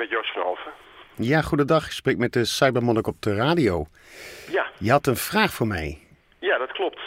met Joost van Alphen. Ja, goedendag. Ik spreek met de Cybermonnik op de radio. Ja. Je had een vraag voor mij. Ja, dat klopt.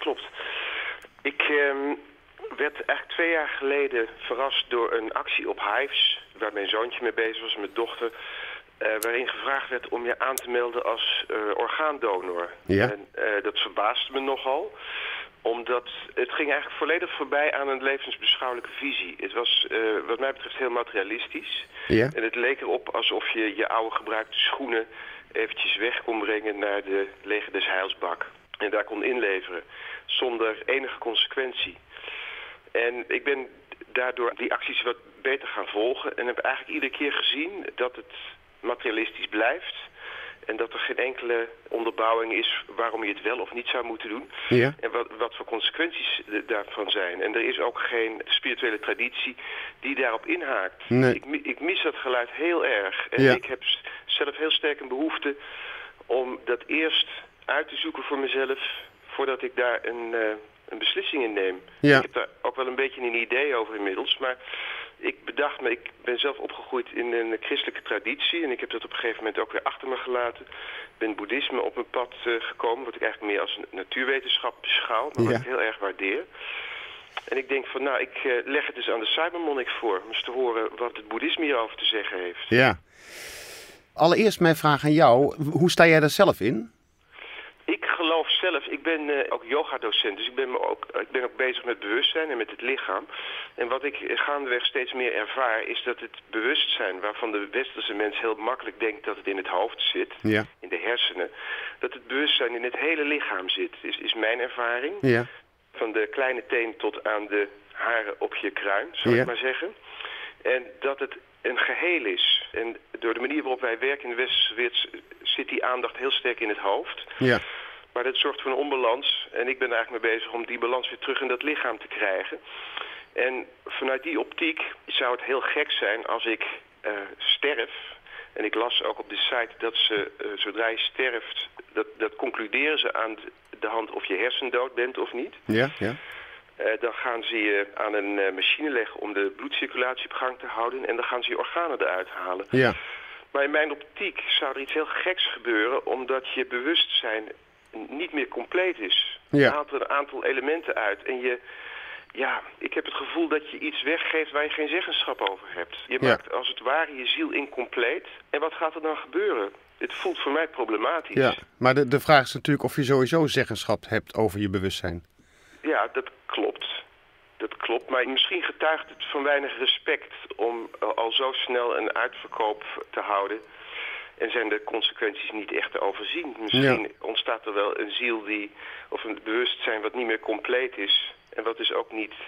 Ik werd eigenlijk 2 jaar geleden verrast door een actie op Hives, waar mijn zoontje mee bezig was, mijn dochter, waarin gevraagd werd om je aan te melden als orgaandonor. Ja. En dat verbaasde me nogal, omdat het ging eigenlijk volledig voorbij aan een levensbeschouwelijke visie. Het was wat mij betreft heel materialistisch. Ja. En het leek erop alsof je je oude gebruikte schoenen eventjes weg kon brengen naar de leger des heilsbak. En daar kon inleveren, zonder enige consequentie. En ik ben daardoor die acties wat beter gaan volgen en heb eigenlijk iedere keer gezien dat het materialistisch blijft. En dat er geen enkele onderbouwing is waarom je het wel of niet zou moeten doen. Ja. En wat voor consequenties daarvan zijn. En er is ook geen spirituele traditie die daarop inhaakt. Nee. Ik mis dat geluid heel erg. En Ja. ik heb zelf heel sterk een behoefte om dat eerst uit te zoeken voor mezelf, voordat ik daar een beslissing in neem. Ja. Ik heb daar ook wel een beetje een idee over inmiddels, maar ik bedacht me, ik ben zelf opgegroeid in een christelijke traditie en ik heb dat op een gegeven moment ook weer achter me gelaten. Ik ben boeddhisme op mijn pad gekomen, wat ik eigenlijk meer als een natuurwetenschap beschouw, maar wat ik heel erg waardeer. En ik denk van, nou, ik leg het dus aan de Cybermonnik voor, om eens te horen wat het boeddhisme hierover te zeggen heeft. Ja. Allereerst mijn vraag aan jou. Hoe sta jij daar zelf in? Ik geloof zelf, ik ben ook yogadocent, dus ik ben ook bezig met bewustzijn en met het lichaam. En wat ik gaandeweg steeds meer ervaar is dat het bewustzijn, waarvan de westerse mens heel makkelijk denkt dat het in het hoofd zit, Ja. in de hersenen, dat het bewustzijn in het hele lichaam zit, is mijn ervaring. Ja. Van de kleine teen tot aan de haren op je kruin, zou Ja. ik maar zeggen. En dat het een geheel is. En door de manier waarop wij werken in de westerse wereld zit die aandacht heel sterk in het hoofd. Ja. Maar dat zorgt voor een onbalans. En ik ben er eigenlijk mee bezig om die balans weer terug in dat lichaam te krijgen. En vanuit die optiek zou het heel gek zijn als ik sterf. En ik las ook op de site dat ze, zodra je sterft, dat concluderen ze aan de hand of je hersendood bent of niet. Ja. Ja. Dan gaan ze je aan een machine leggen om de bloedcirculatie op gang te houden. En dan gaan ze je organen eruit halen. Ja. Maar in mijn optiek zou er iets heel geks gebeuren, omdat je bewustzijn niet meer compleet is. Ja. Je haalt er een aantal elementen uit en ik heb het gevoel dat je iets weggeeft waar je geen zeggenschap over hebt. Je Ja. maakt als het ware je ziel incompleet. En wat gaat er dan gebeuren? Het voelt voor mij problematisch. Ja. Maar de vraag is natuurlijk of je sowieso zeggenschap hebt over je bewustzijn. Ja, dat klopt. Dat klopt, maar misschien getuigt het van weinig respect om al zo snel een uitverkoop te houden. En zijn de consequenties niet echt te overzien. Misschien ontstaat er wel een ziel of een bewustzijn wat niet meer compleet is. En wat dus ook niet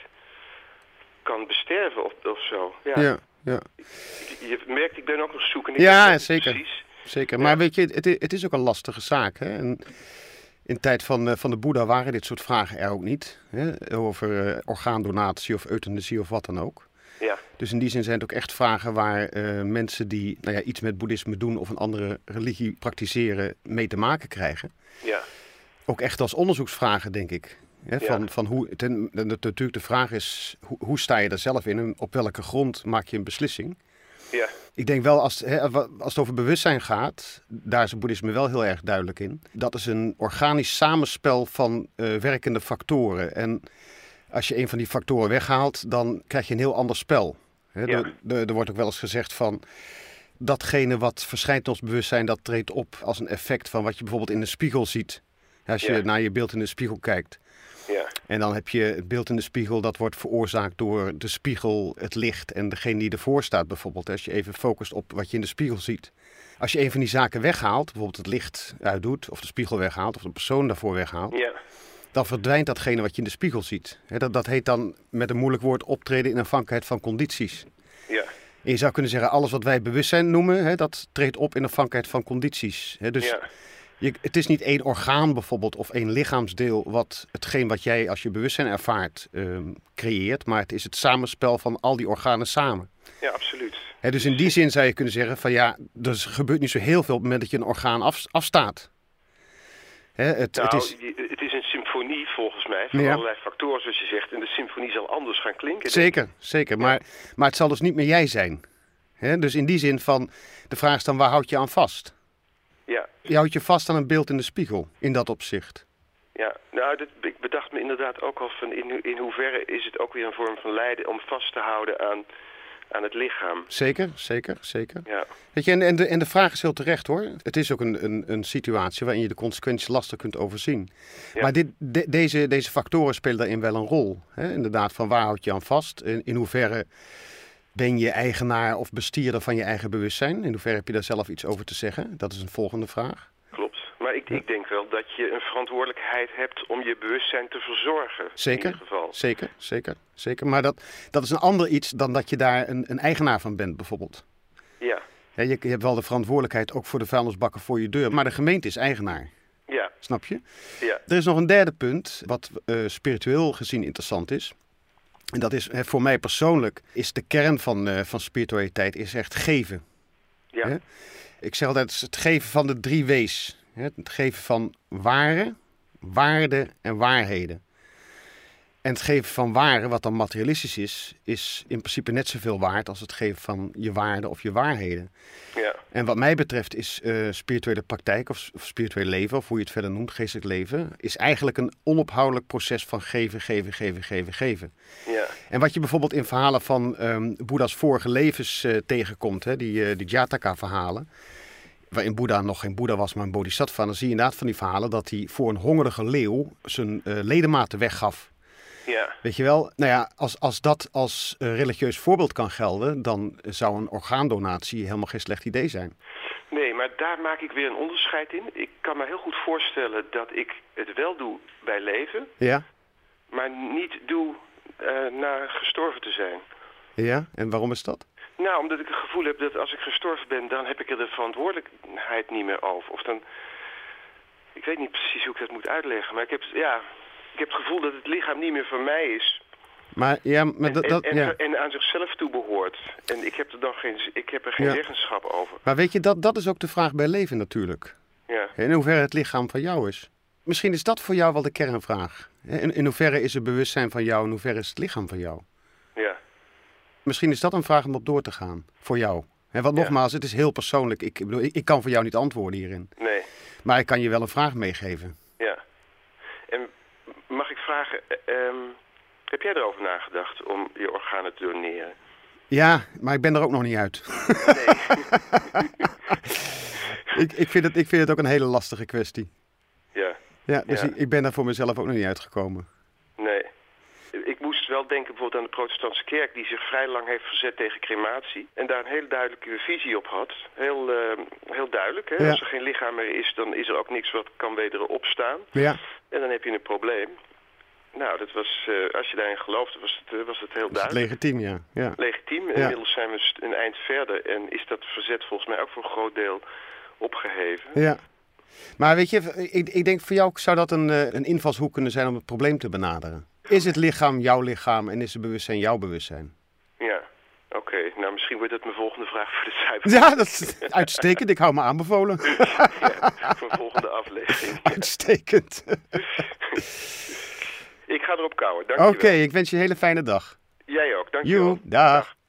kan besterven of zo. Ja. Ja. Ja. Je merkt, ik ben ook nog zoeken. Ja, zeker. Precies. Zeker. Ja. Maar weet je, het is ook een lastige zaak. Hè? En in de tijd van de Boeddha waren dit soort vragen er ook niet. Hè? Over orgaandonatie of euthanasie of wat dan ook. Ja. Dus in die zin zijn het ook echt vragen waar mensen die iets met boeddhisme doen of een andere religie praktiseren mee te maken krijgen. Ja. Ook echt als onderzoeksvragen, denk ik. Hè? Van hoe, natuurlijk de vraag is, hoe sta je er zelf in en op welke grond maak je een beslissing? Ja. Ik denk wel, als het over bewustzijn gaat, daar is het boeddhisme wel heel erg duidelijk in. Dat is een organisch samenspel van werkende factoren. En als je een van die factoren weghaalt, dan krijg je een heel ander spel. Hè, Ja. er wordt ook wel eens gezegd van, datgene wat verschijnt in ons bewustzijn, dat treedt op als een effect van wat je bijvoorbeeld in de spiegel ziet. Als je naar je beeld in de spiegel kijkt. Ja. En dan heb je het beeld in de spiegel, dat wordt veroorzaakt door de spiegel, het licht en degene die ervoor staat bijvoorbeeld. Als je even focust op wat je in de spiegel ziet. Als je een van die zaken weghaalt, bijvoorbeeld het licht uitdoet, of de spiegel weghaalt, of de persoon daarvoor weghaalt, Ja. dan verdwijnt datgene wat je in de spiegel ziet. Dat heet dan met een moeilijk woord optreden in afhankelijkheid van condities. Ja. En je zou kunnen zeggen, alles wat wij bewustzijn noemen, dat treedt op in afhankelijkheid van condities. Dus Ja. het is niet één orgaan bijvoorbeeld of één lichaamsdeel hetgeen wat jij als je bewustzijn ervaart creëert, maar het is het samenspel van al die organen samen. Ja, absoluut. Dus in die zin zou je kunnen zeggen van er gebeurt niet zo heel veel op het moment dat je een orgaan afstaat. Het is een symfonie volgens mij van allerlei factoren zoals je zegt. En de symfonie zal anders gaan klinken. Zeker. Maar het zal dus niet meer jij zijn. Hè? Dus in die zin van, de vraag is dan, waar houd je aan vast? Ja. Je houdt je vast aan een beeld in de spiegel, in dat opzicht. Ja, nou, ik bedacht me inderdaad ook al van in hoeverre is het ook weer een vorm van lijden om vast te houden aan het lichaam. Zeker, zeker, zeker. Ja. Weet je, en de vraag is heel terecht hoor. Het is ook een situatie waarin je de consequenties lastig kunt overzien. Ja. Maar deze factoren spelen daarin wel een rol. Hè? Inderdaad, van waar houd je aan vast? In hoeverre ben je eigenaar of bestierder van je eigen bewustzijn? In hoeverre heb je daar zelf iets over te zeggen? Dat is een volgende vraag. Klopt. Maar ik denk wel dat je een verantwoordelijkheid hebt om je bewustzijn te verzorgen. Zeker, in ieder geval. zeker. Maar dat is een ander iets dan dat je daar een eigenaar van bent bijvoorbeeld. Ja. Ja, je hebt wel de verantwoordelijkheid ook voor de vuilnisbakken voor je deur, maar de gemeente is eigenaar. Ja. Snap je? Ja. Er is nog een derde punt, wat spiritueel gezien interessant is. En dat is, voor mij persoonlijk, is de kern van spiritualiteit is echt geven. Ja. Hè? Ik zeg altijd, het geven van de 3 W's. Hè? Het geven van waarde en waarheden. En het geven van waarde, wat dan materialistisch is in principe net zoveel waard als het geven van je waarde of je waarheden. Ja. En wat mij betreft is spirituele praktijk of spiritueel leven, of hoe je het verder noemt, geestelijk leven, is eigenlijk een onophoudelijk proces van geven. Ja. En wat je bijvoorbeeld in verhalen van Boeddha's vorige levens tegenkomt, hè, die Jataka-verhalen, waarin Boeddha nog geen Boeddha was, maar een bodhisattva, dan zie je inderdaad van die verhalen dat hij voor een hongerige leeuw zijn ledematen weggaf. Ja. Weet je wel, nou ja, als dat als religieus voorbeeld kan gelden, dan zou een orgaandonatie helemaal geen slecht idee zijn. Nee, maar daar maak ik weer een onderscheid in. Ik kan me heel goed voorstellen dat ik het wel doe bij leven, Ja? maar niet doe na gestorven te zijn. Ja? En waarom is dat? Nou, omdat ik het gevoel heb dat als ik gestorven ben, dan heb ik er de verantwoordelijkheid niet meer over. Of dan, ik weet niet precies hoe ik dat moet uitleggen, maar ik heb het gevoel dat het lichaam niet meer van mij is. Maar ja, maar en aan zichzelf toe behoort. En ik heb er geen zeggenschap over. Maar weet je, dat is ook de vraag bij leven natuurlijk. Ja. In hoeverre het lichaam van jou is. Misschien is dat voor jou wel de kernvraag. In hoeverre is het bewustzijn van jou, in hoeverre is het lichaam van jou? Ja. Misschien is dat een vraag om op door te gaan, voor jou. Want nogmaals, het is heel persoonlijk. Ik kan voor jou niet antwoorden hierin. Nee. Maar ik kan je wel een vraag meegeven. Ja. En mag ik vragen, heb jij erover nagedacht om je organen te doneren? Ja, maar ik ben er ook nog niet uit. Nee. ik vind het ook een hele lastige kwestie. Ja. Ja, dus ik ben daar voor mezelf ook nog niet uitgekomen. Nee. Ik moest wel denken bijvoorbeeld aan de protestantse kerk die zich vrij lang heeft verzet tegen crematie. En daar een hele duidelijke visie op had. Heel duidelijk. Hè? Ja. Als er geen lichaam meer is, dan is er ook niks wat kan weder opstaan. Ja. En dan heb je een probleem. Nou, dat was, als je daarin geloofde, was het heel duidelijk. Legitiem, ja. Legitiem. Ja. Inmiddels zijn we een eind verder. En is dat verzet volgens mij ook voor een groot deel opgeheven. Ja. Maar weet je, ik denk voor jou zou dat een invalshoek kunnen zijn om het probleem te benaderen. Is het lichaam jouw lichaam en is het bewustzijn jouw bewustzijn? Ja, oké. Nou, misschien wordt dat mijn volgende vraag voor de cijfer. Ja, dat is uitstekend. Ik hou me aanbevolen. Ja, voor een volgende aflevering. Ja. Uitstekend. Ik ga erop kouwen, dankjewel. Oké, ik wens je een hele fijne dag. Jij ook, dankjewel. Dag.